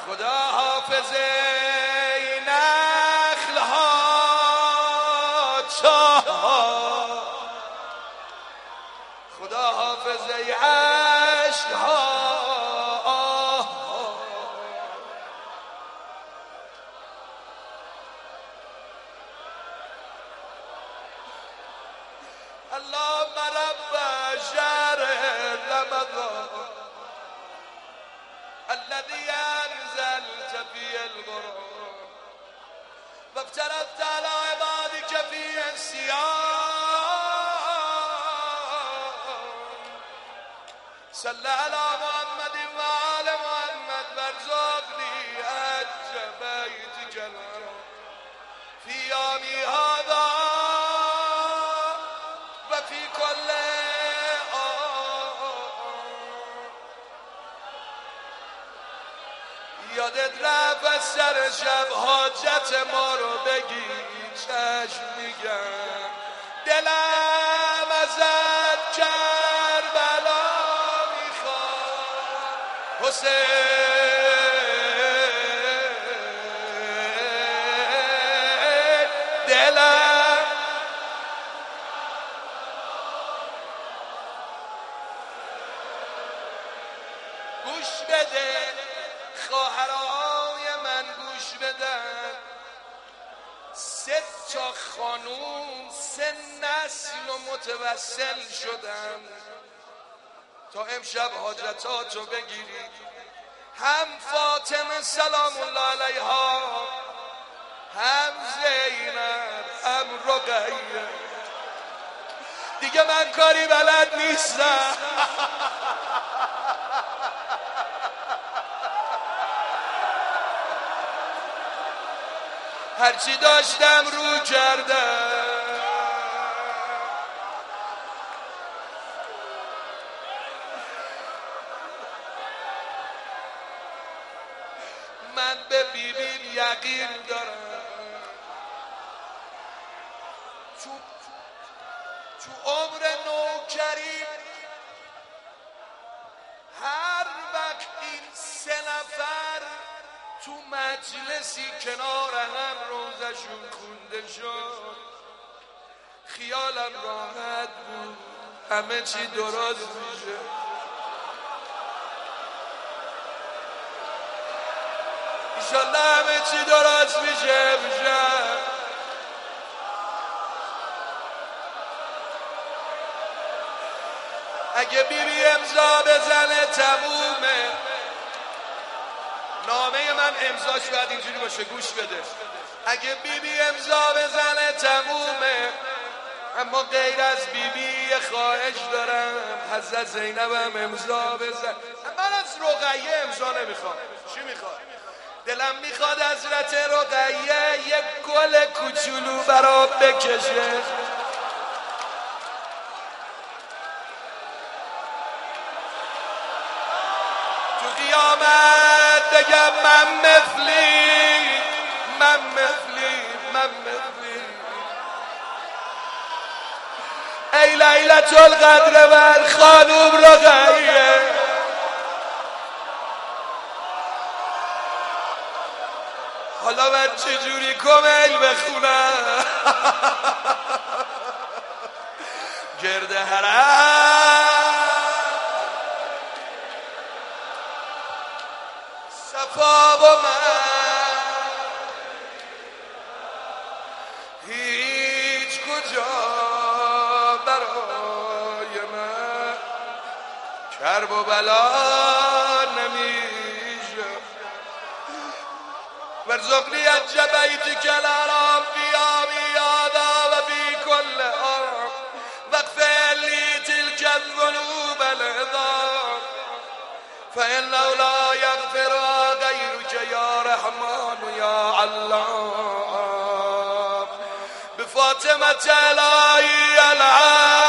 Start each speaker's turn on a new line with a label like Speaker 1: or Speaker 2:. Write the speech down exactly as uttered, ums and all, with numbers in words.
Speaker 1: خدا حافظ این نخل ها چاه ها، خدا حافظ این عشق ها. اللهم رب شهر رمضان الذي أنزلت فيه القرآن وافترضت على عبادك فيه الصيام صل على محمد وآل محمد وارزقني حج بيتك الحرام في يومي هذا وفي كل یادت رفت از سر شب حاجت ما رو بگی، چشم میگم دلم ازت کربلا میخواد حسین، دلم گوش بده خواهرای من گوش بدن، سه تا خانوم سه نسل و متوسل شدن تا امشب حاجتاتو بگیری. هم فاطمه سلام الله علیها، هم زینب، هم رقیه. دیگه من کاری بلد نیستم. هرچی داشتم رو کردم. من به بیبیم یقین دارم، تو تو عمر نوکری هر وقت این سه نفر تو مجلسی کنار هم روزشون خونده شد، خیالم راحت بود همه چی درست میشه. انشالله همه چی درست میشه میشه. اگه بیبی امضا بزنه تمومه. نامه من امضاش باید اینجوری باشه، گوش بده. اگه بیبی امضا بزنه تمومه، اما غیر از بیبی یه خواهش دارم، حضرت زینب هم امضا بزن. من از رقیه امضا نمیخوام. چی میخواد؟ دلم میخواد حضرت رقیه یه گل کوچولو برام بکشه. تو قیامت بگم من مثلی، من مثلی، من مثلی. ای لیلة القدر بر خانوم رقیه، حالا من چجوری کمیل بخونم؟ گرد حرم صفا و من هیچ کجا برای من کرب و بلا نمیشه. وارزقنی حج بیتک الحرام فی یومی هذا و فی کل عام واغفر لی تلک الذنوب العظام فإنه لا یغفرها غیرک یا رحمان یا علام. بفاطمة الهی العام